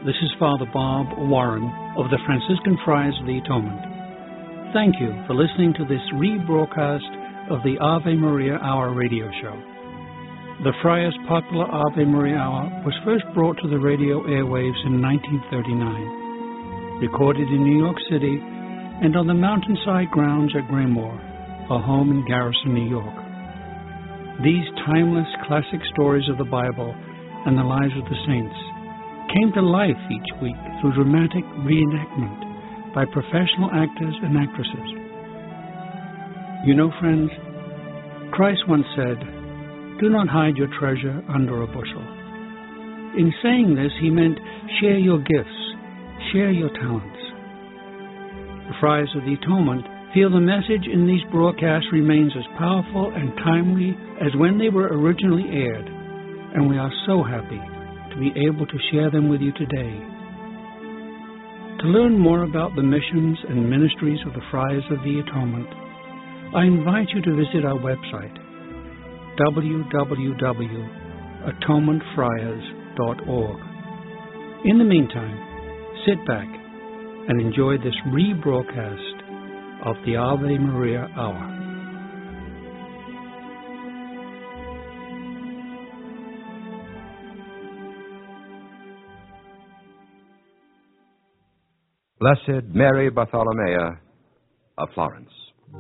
This is Father Bob Warren of the Franciscan Friars of the Atonement. Thank you for listening to this rebroadcast of the Ave Maria Hour radio show. The Friars' popular Ave Maria Hour was first brought to the radio airwaves in 1939, recorded in New York City and on the mountainside grounds at Graymoor, a home in Garrison, New York. These timeless classic stories of the Bible and the lives of the saints came to life each week through dramatic reenactment by professional actors and actresses. You know, friends, Christ once said, "Do not hide your treasure under a bushel." In saying this, he meant share your gifts, share your talents. The Friars of the Atonement feel the message in these broadcasts remains as powerful and timely as when they were originally aired, and we are so happy to be able to share them with you today. To learn more about the missions and ministries of the Friars of the Atonement, I invite you to visit our website, www.atonementfriars.org. In the meantime, sit back and enjoy this rebroadcast of the Ave Maria Hour. Blessed Mary Bartholomea of Florence.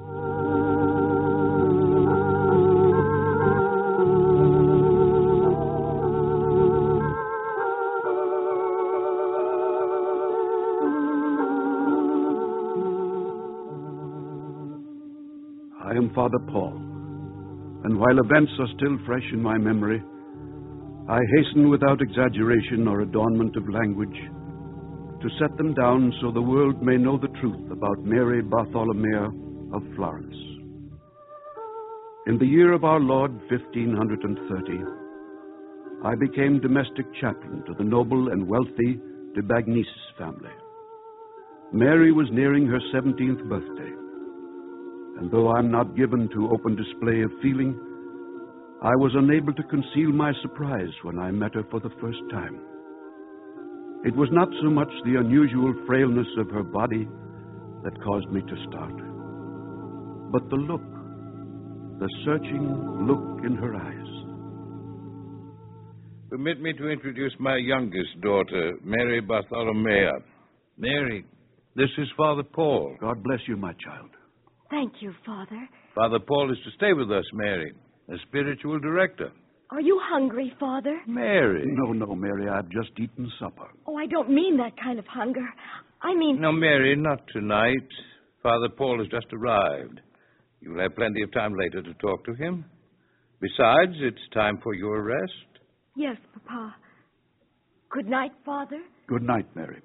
I am Father Paul, and while events are still fresh in my memory, I hasten without exaggeration or adornment of language to set them down so the world may know the truth about Mary Bartholomea of Florence. In the year of our Lord 1530, I became domestic chaplain to the noble and wealthy de Bagnis family. Mary was nearing her 17th birthday, and though I'm not given to open display of feeling, I was unable to conceal my surprise when I met her for the first time. It was not so much the unusual frailness of her body that caused me to start, but the look, the searching look in her eyes. Permit me to introduce my youngest daughter, Mary Bartholomea. Mary, this is Father Paul. God bless you, my child. Thank you, Father. Father Paul is to stay with us, Mary, as spiritual director. Are you hungry, Father? Mary. No, Mary, I've just eaten supper. Oh, I don't mean that kind of hunger. I mean... No, Mary, not tonight. Father Paul has just arrived. You'll have plenty of time later to talk to him. Besides, it's time for your rest. Yes, Papa. Good night, Father. Good night, Mary.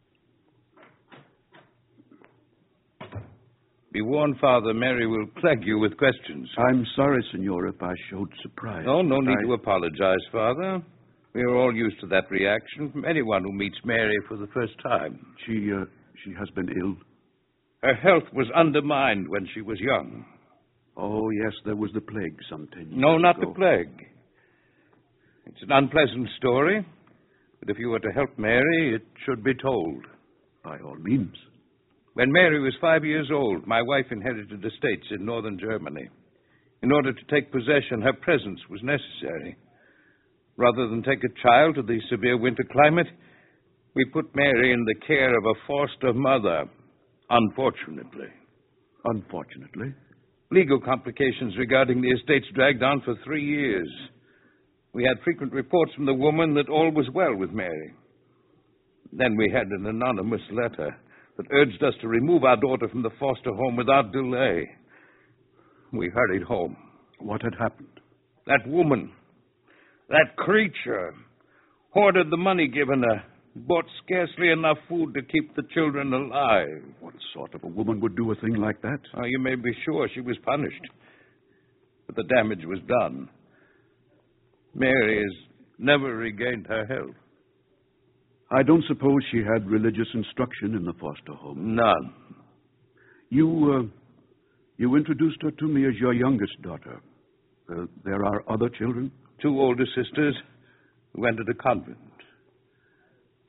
Be warned, Father, Mary will plague you with questions. I'm sorry, Senor, if I showed surprise. No need to apologize, Father. We are all used to that reaction from anyone who meets Mary for the first time. She has been ill? Her health was undermined when she was young. Oh, yes, there was the plague some 10 years ago. No, not the plague. It's an unpleasant story, but if you were to help Mary, it should be told. By all means. When Mary was 5 years old, my wife inherited estates in northern Germany. In order to take possession, her presence was necessary. Rather than take a child to the severe winter climate, we put Mary in the care of a foster mother, unfortunately. Unfortunately? Legal complications regarding the estates dragged on for 3 years. We had frequent reports from the woman that all was well with Mary. Then we had an anonymous letter that urged us to remove our daughter from the foster home without delay. We hurried home. What had happened? That woman, that creature, hoarded the money given her, bought scarcely enough food to keep the children alive. What sort of a woman would do a thing like that? Oh, you may be sure she was punished. But the damage was done. Mary has never regained her health. I don't suppose she had religious instruction in the foster home. None. You introduced her to me as your youngest daughter. There are other children? 2 older sisters who went to the convent.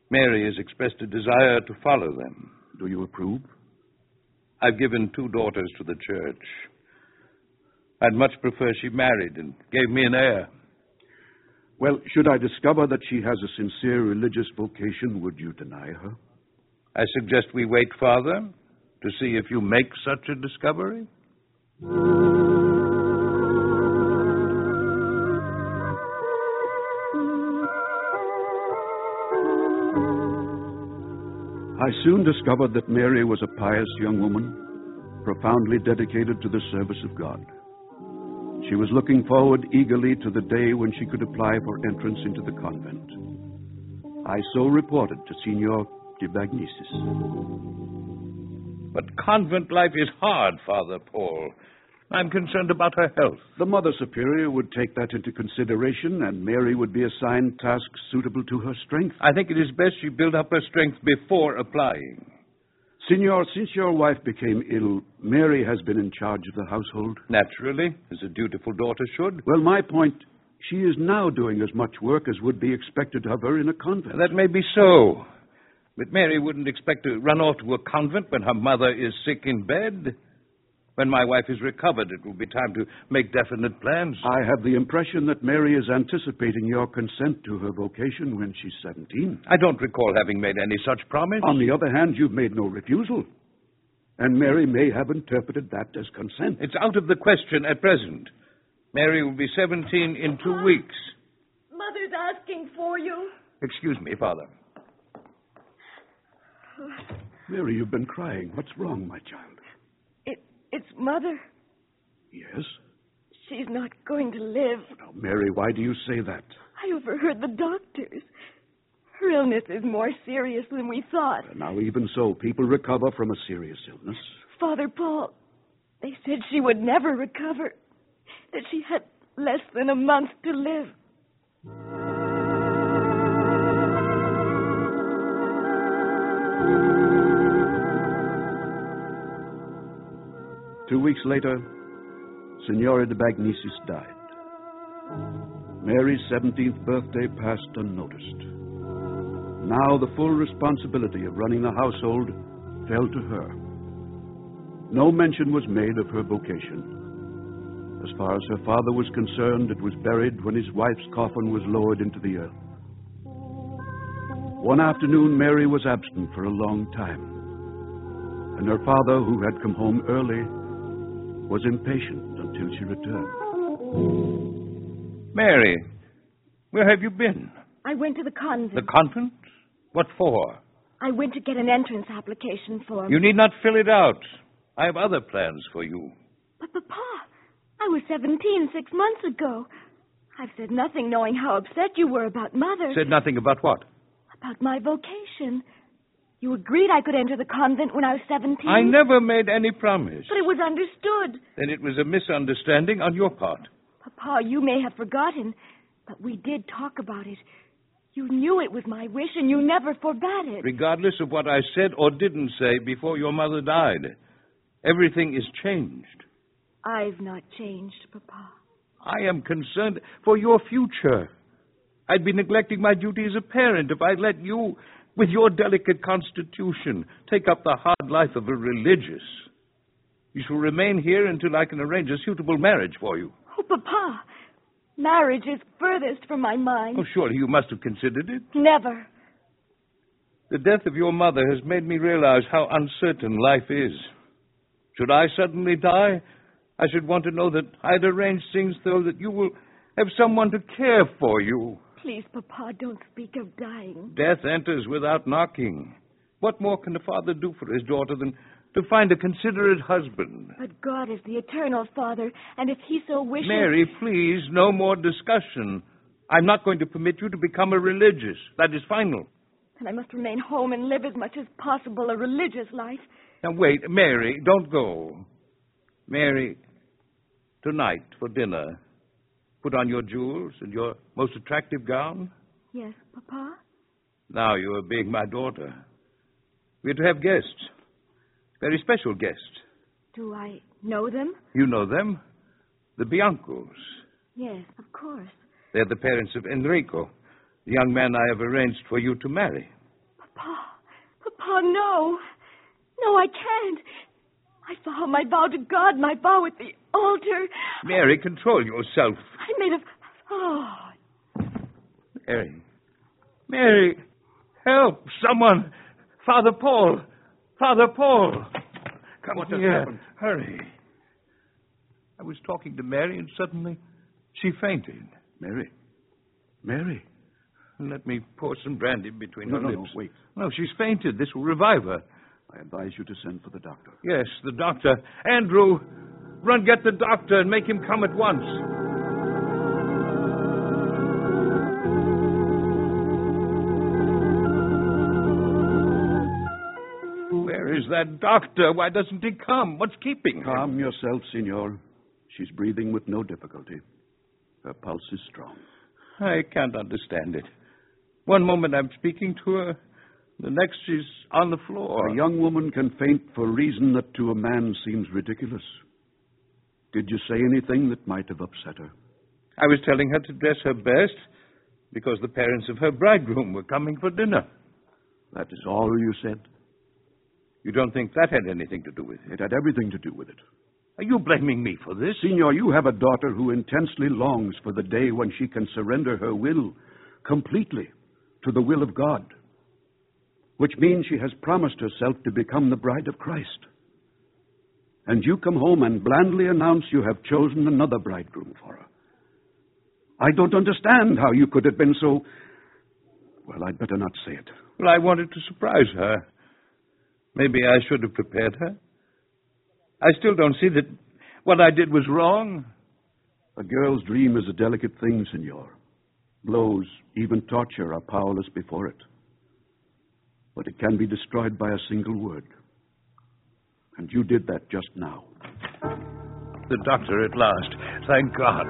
Mary has expressed a desire to follow them. Do you approve? I've given 2 daughters to the church. I'd much prefer she married and gave me an heir. Well, should I discover that she has a sincere religious vocation, would you deny her? I suggest we wait, Father, to see if you make such a discovery. I soon discovered that Mary was a pious young woman, profoundly dedicated to the service of God. She was looking forward eagerly to the day when she could apply for entrance into the convent. I so reported to Signor de Bagnesis. But convent life is hard, Father Paul. I'm concerned about her health. The Mother Superior would take that into consideration, and Mary would be assigned tasks suitable to her strength. I think it is best she build up her strength before applying. Signor, since your wife became ill, Mary has been in charge of the household. Naturally, as a dutiful daughter should. Well, my point, she is now doing as much work as would be expected of her in a convent. That may be so. But Mary wouldn't expect to run off to a convent when her mother is sick in bed. When my wife is recovered, it will be time to make definite plans. I have the impression that Mary is anticipating your consent to her vocation when she's 17. I don't recall having made any such promise. On the other hand, you've made no refusal. And Mary may have interpreted that as consent. It's out of the question at present. Mary will be 17 in 2 weeks. Mother's asking for you. Excuse me, Father. Mary, you've been crying. What's wrong, my child? It's Mother. Yes? She's not going to live. Now, Mary, why do you say that? I overheard the doctors. Her illness is more serious than we thought. Now, even so, people recover from a serious illness. Father Paul, they said she would never recover, that she had less than a month to live. Two weeks later, Signora de Bagnesis died. Mary's 17th birthday passed unnoticed. Now the full responsibility of running the household fell to her. No mention was made of her vocation. As far as her father was concerned, it was buried when his wife's coffin was lowered into the earth. One afternoon, Mary was absent for a long time, and her father, who had come home early, was impatient until she returned. Mary, where have you been? I went to the convent. The convent? What for? I went to get an entrance application form. You need not fill it out. I have other plans for you. But, Papa, I was 17 6 months ago. I've said nothing knowing how upset you were about Mother. Said nothing about what? About my vocation. You agreed I could enter the convent when I was 17. I never made any promise. But it was understood. Then it was a misunderstanding on your part. Papa, you may have forgotten, but we did talk about it. You knew it was my wish, and you never forbade it. Regardless of what I said or didn't say before your mother died, everything is changed. I've not changed, Papa. I am concerned for your future. I'd be neglecting my duty as a parent if I let you, with your delicate constitution, take up the hard life of a religious. You shall remain here until I can arrange a suitable marriage for you. Oh, Papa, marriage is furthest from my mind. Oh, surely you must have considered it. Never. The death of your mother has made me realize how uncertain life is. Should I suddenly die, I should want to know that I'd arranged things so that you will have someone to care for you. Please, Papa, don't speak of dying. Death enters without knocking. What more can a father do for his daughter than to find a considerate husband? But God is the eternal Father, and if he so wishes... Mary, please, no more discussion. I'm not going to permit you to become a religious. That is final. And I must remain home and live as much as possible a religious life. Now, wait, Mary, don't go. Mary, tonight for dinner, put on your jewels and your most attractive gown. Yes, Papa? Now you are being my daughter. We're to have guests. Very special guests. Do I know them? You know them. The Biancos. Yes, of course. They're the parents of Enrico, the young man I have arranged for you to marry. Papa, no. No, I can't. My vow to God, my vow at the altar. Mary, control yourself. I made a... Oh. Mary, help! Someone! Father Paul! Come What here. has happened? Hurry. I was talking to Mary, and suddenly she fainted. Mary. Let me pour some brandy between her lips. No, wait. No, she's fainted. This will revive her. I advise you to send for the doctor. Yes, the doctor. Andrew, run get the doctor and make him come at once. Where is that doctor? Why doesn't he come? What's keeping him? Calm yourself, Signor. She's breathing with no difficulty. Her pulse is strong. I can't understand it. One moment I'm speaking to her, the next she's on the floor. A young woman can faint for a reason that to a man seems ridiculous. Did you say anything that might have upset her? I was telling her to dress her best because the parents of her bridegroom were coming for dinner. That is all you said? You don't think that had anything to do with it? It had everything to do with it. Are you blaming me for this? Signor, you have a daughter who intensely longs for the day when she can surrender her will completely to the will of God, which means she has promised herself to become the bride of Christ. And you come home and blandly announce you have chosen another bridegroom for her. I don't understand how you could have been so... Well, I'd better not say it. Well, I wanted to surprise her. Maybe I should have prepared her. I still don't see that what I did was wrong. A girl's dream is a delicate thing, Signor. Blows, even torture, are powerless before it. But it can be destroyed by a single word. And you did that just now. The doctor at last. Thank God.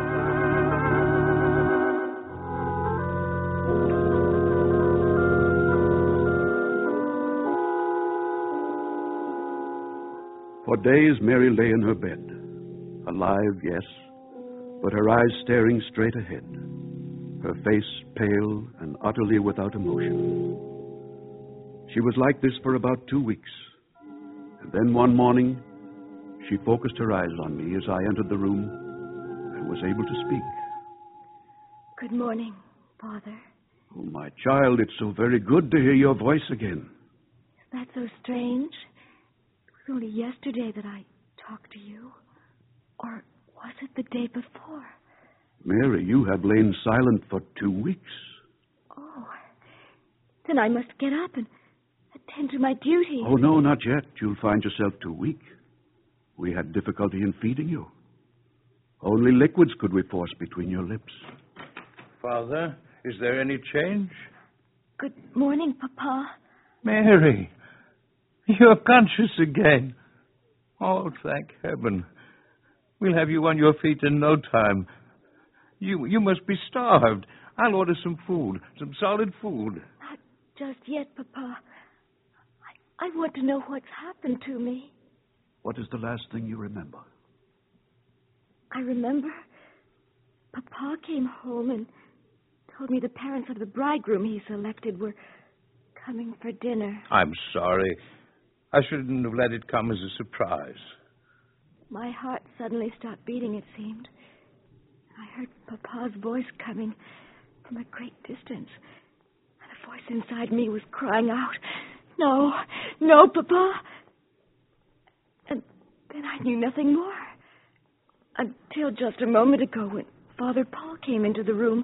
For days, Mary lay in her bed. Alive, yes, but her eyes staring straight ahead. Her face pale and utterly without emotion. She was like this for about 2 weeks. And then one morning, she focused her eyes on me as I entered the room and was able to speak. Good morning, Father. Oh, my child, it's so very good to hear your voice again. Is that so strange? It was only yesterday that I talked to you. Or was it the day before? Mary, you have lain silent for 2 weeks. Oh, then I must get up and attend to my duty. Oh, no, not yet. You'll find yourself too weak. We had difficulty in feeding you. Only liquids could we force between your lips. Father, is there any change? Good morning, Papa. Mary, you're conscious again. Oh, thank heaven. We'll have you on your feet in no time. You must be starved. I'll order some food, some solid food. Not just yet, Papa. I want to know what's happened to me. What is the last thing you remember? I remember Papa came home and told me the parents of the bridegroom he selected were coming for dinner. I'm sorry. I shouldn't have let it come as a surprise. My heart suddenly stopped beating, it seemed. I heard Papa's voice coming from a great distance. And a voice inside me was crying out, "No, no, Papa." And then I knew nothing more. Until just a moment ago when Father Paul came into the room.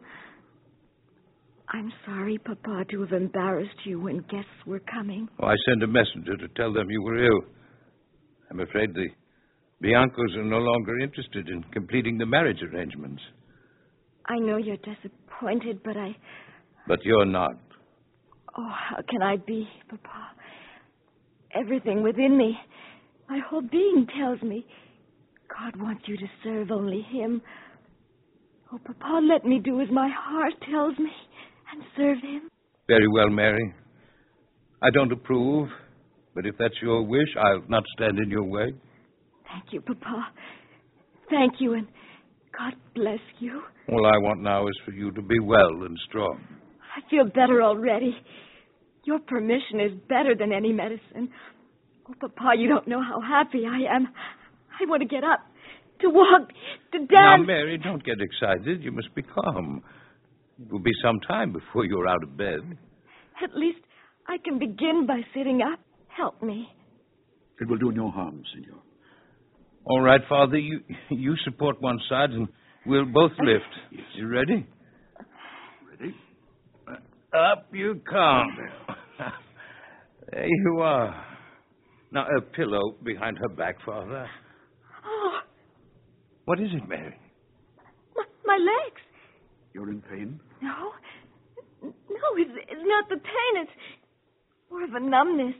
I'm sorry, Papa, to have embarrassed you when guests were coming. Oh, I sent a messenger to tell them you were ill. I'm afraid the Biancos are no longer interested in completing the marriage arrangements. I know you're disappointed, but But you're not. Oh, how can I be, Papa? Everything within me, my whole being tells me God wants you to serve only Him. Oh, Papa, let me do as my heart tells me and serve Him. Very well, Mary. I don't approve, but if that's your wish, I'll not stand in your way. Thank you, Papa. Thank you, and God bless you. All I want now is for you to be well and strong. I feel better already. Your permission is better than any medicine. Oh, Papa, you don't know how happy I am. I want to get up, to walk, to dance. Now, Mary, don't get excited. You must be calm. It will be some time before you're out of bed. At least I can begin by sitting up. Help me. It will do no harm, Senor. All right, Father, you support one side and we'll both lift. Yes. You ready? Ready? Up you come. There you are. Now, a pillow behind her back, Father. Oh, What is it, Mary? my legs. You're in pain? No, it's not the pain. It's more of a numbness.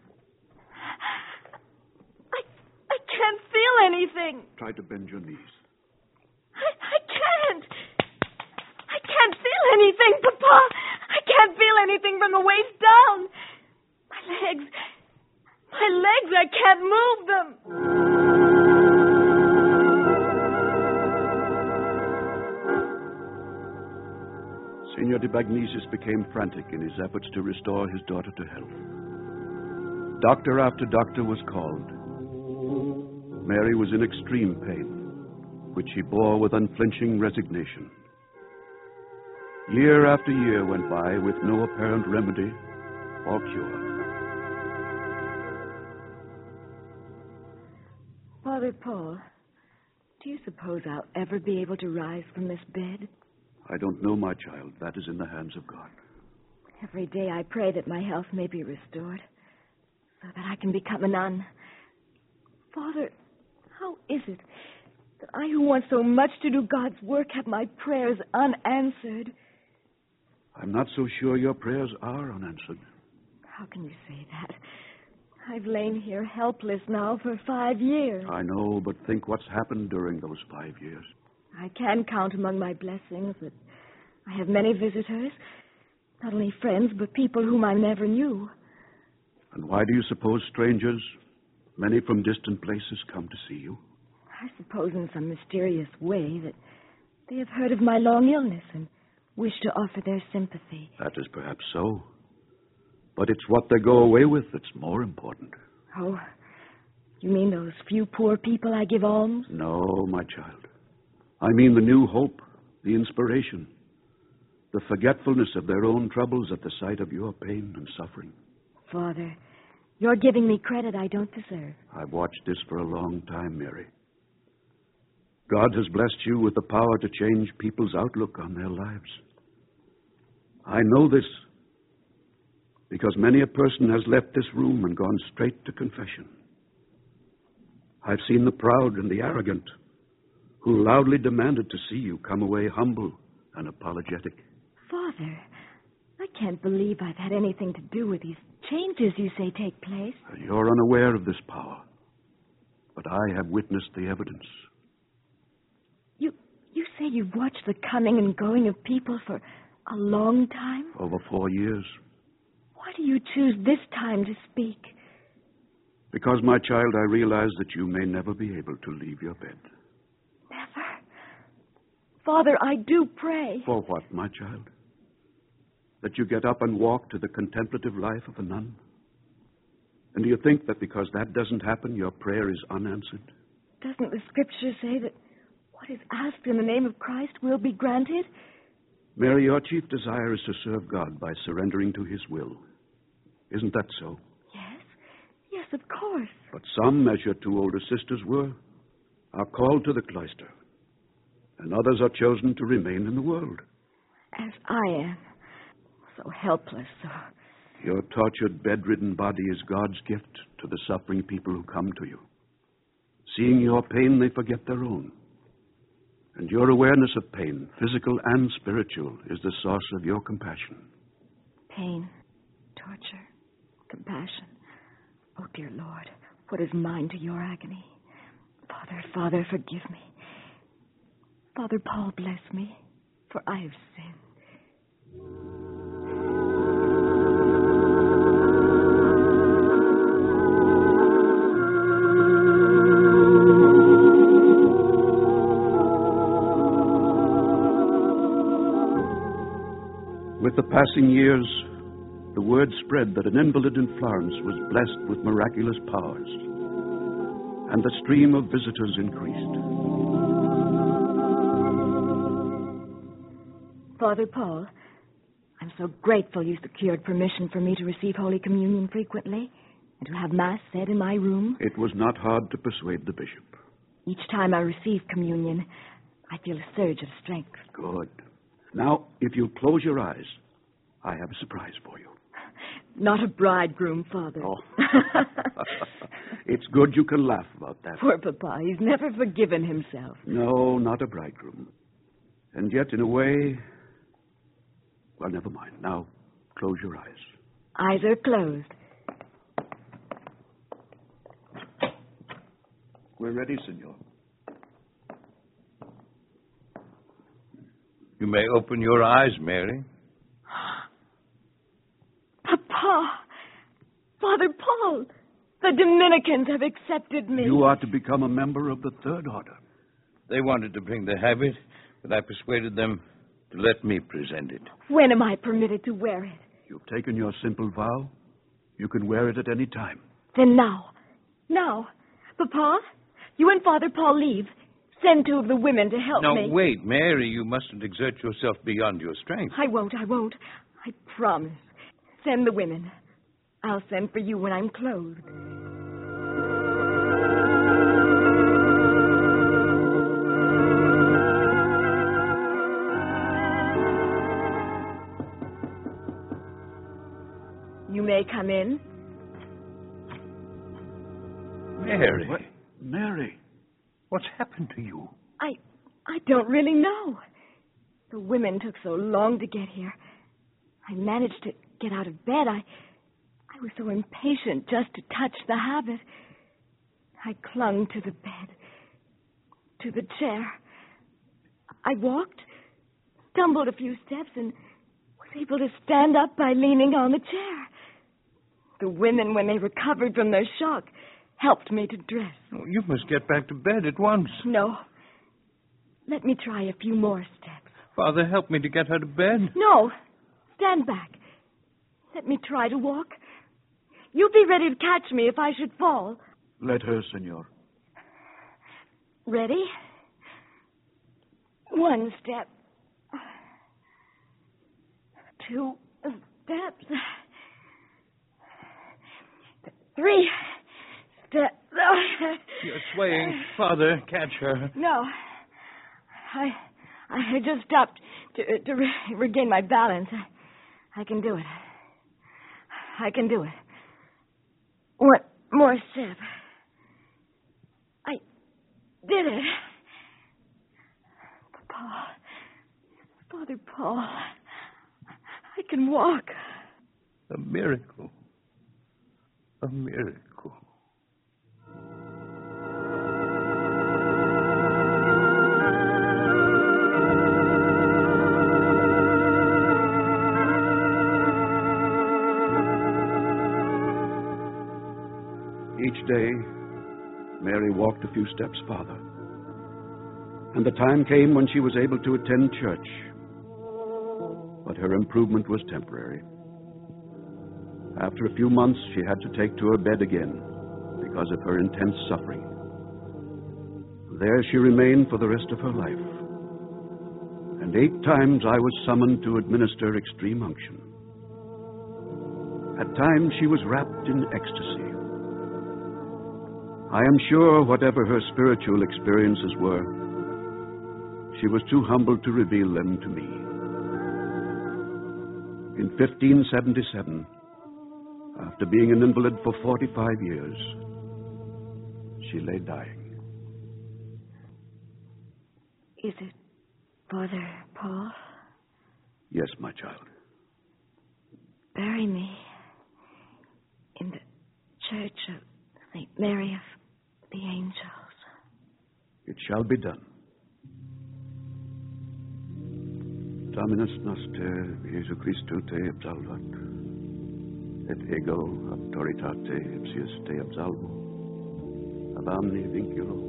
I can't feel anything. Try to bend your knees. I can't. I can't feel anything, Papa. I can't feel anything from the waist down. My legs, I can't move them. Senor de Bagnesis became frantic in his efforts to restore his daughter to health. Doctor after doctor was called. Mary was in extreme pain, which she bore with unflinching resignation. Year after year went by with no apparent remedy or cure. Father Paul, do you suppose I'll ever be able to rise from this bed? I don't know, my child. That is in the hands of God. Every day I pray that my health may be restored, so that I can become a nun. Father, how is it that I, who want so much to do God's work, have my prayers unanswered? I'm not so sure your prayers are unanswered. How can you say that? I've lain here helpless now for 5 years. I know, but think what's happened during those 5 years. I can count among my blessings that I have many visitors, not only friends, but people whom I never knew. And why do you suppose strangers, many from distant places, come to see you? I suppose in some mysterious way that they have heard of my long illness and wish to offer their sympathy. That is perhaps so. But it's what they go away with that's more important. Oh, you mean those few poor people I give alms? No, my child. I mean the new hope, the inspiration, the forgetfulness of their own troubles at the sight of your pain and suffering. Father, you're giving me credit I don't deserve. I've watched this for a long time, Mary. God has blessed you with the power to change people's outlook on their lives. I know this because many a person has left this room and gone straight to confession. I've seen the proud and the arrogant who loudly demanded to see you come away humble and apologetic. Father, I can't believe I've had anything to do with these changes you say take place. You're unaware of this power, but I have witnessed the evidence. You say you've watched the coming and going of people for a long time? Over 4 years. Why do you choose this time to speak? Because, my child, I realize that you may never be able to leave your bed. Never. Father, I do pray. For what, my child? That you get up and walk to the contemplative life of a nun? And do you think that because that doesn't happen, your prayer is unanswered? Doesn't the Scripture say that what is asked in the name of Christ will be granted? Mary, your chief desire is to serve God by surrendering to His will. Isn't that so? Yes, of course. But some, as your 2 older sisters were, are called to the cloister, and others are chosen to remain in the world. As I am, so helpless, so... Your tortured, bedridden body is God's gift to the suffering people who come to you. Seeing your pain, they forget their own. And your awareness of pain, physical and spiritual, is the source of your compassion. Pain, torture, compassion. Oh, dear Lord, what is mine to your agony? Father, forgive me. Father Paul, bless me, for I have sinned. With the passing years, the word spread that an invalid in Florence was blessed with miraculous powers, and the stream of visitors increased. Father Paul, I'm so grateful you secured permission for me to receive Holy Communion frequently and to have Mass said in my room. It was not hard to persuade the bishop. Each time I receive communion, I feel a surge of strength. Good. Now, if you'll close your eyes, I have a surprise for you. Not a bridegroom, Father. Oh. It's good you can laugh about that. Poor Papa, he's never forgiven himself. No, not a bridegroom. And yet, in a way... Well, never mind. Now, close your eyes. Eyes are closed. We're ready, senor. You may open your eyes, Mary. Papa! Father Paul! The Dominicans have accepted me. You are to become a member of the Third Order. They wanted to bring the habit, but I persuaded them to let me present it. When am I permitted to wear it? You've taken your simple vow. You can wear it at any time. Then now. Now. Papa, you and Father Paul leave. Send 2 of the women to help me. Now, wait, Mary, you mustn't exert yourself beyond your strength. I won't. I promise. Send the women. I'll send for you when I'm clothed. You may come in. Mary. What? Mary. What's happened to you? I don't really know. The women took so long to get here. I managed to get out of bed. I was so impatient just to touch the habit. I clung to the bed, to the chair. I walked, stumbled a few steps, and was able to stand up by leaning on the chair. The women, when they recovered from their shock, helped me to dress. Oh, you must get back to bed at once. No. Let me try a few more steps. Father, help me to get her to bed. No. Stand back. Let me try to walk. You'll be ready to catch me if I should fall. Let her, senor. Ready? 1 step. 2 steps. 3 steps. You're swaying. Father, catch her. No. I just stopped to regain my balance. I can do it. I can do it. 1 more step. I did it. Father Paul, I can walk. A miracle. A miracle. Each day, Mary walked a few steps farther. And the time came when she was able to attend church. But her improvement was temporary. After a few months, she had to take to her bed again because of her intense suffering. There she remained for the rest of her life. And 8 times I was summoned to administer extreme unction. At times she was wrapped in ecstasy. I am sure whatever her spiritual experiences were, she was too humble to reveal them to me. In 1577, after being an invalid for 45 years, she lay dying. Is it Father Paul? Yes, my child. Bury me in the Church of St. Mary of the Angels. It shall be done. Dominus noster, Jesu Christu te absolvat, et ego auctoritate ipsius te absolvo, ab omni vinculo.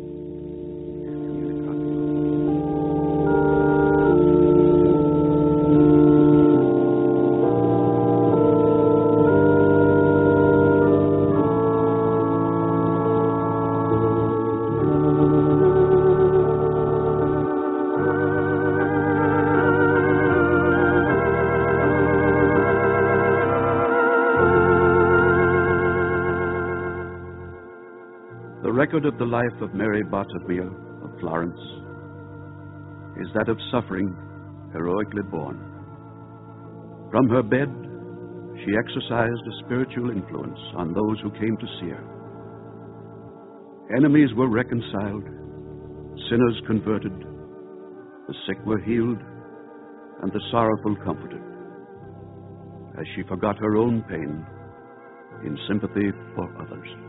The record of the life of Mary Bartholomew of Florence is that of suffering heroically borne. From her bed, she exercised a spiritual influence on those who came to see her. Enemies were reconciled, sinners converted, the sick were healed, and the sorrowful comforted, as she forgot her own pain in sympathy for others.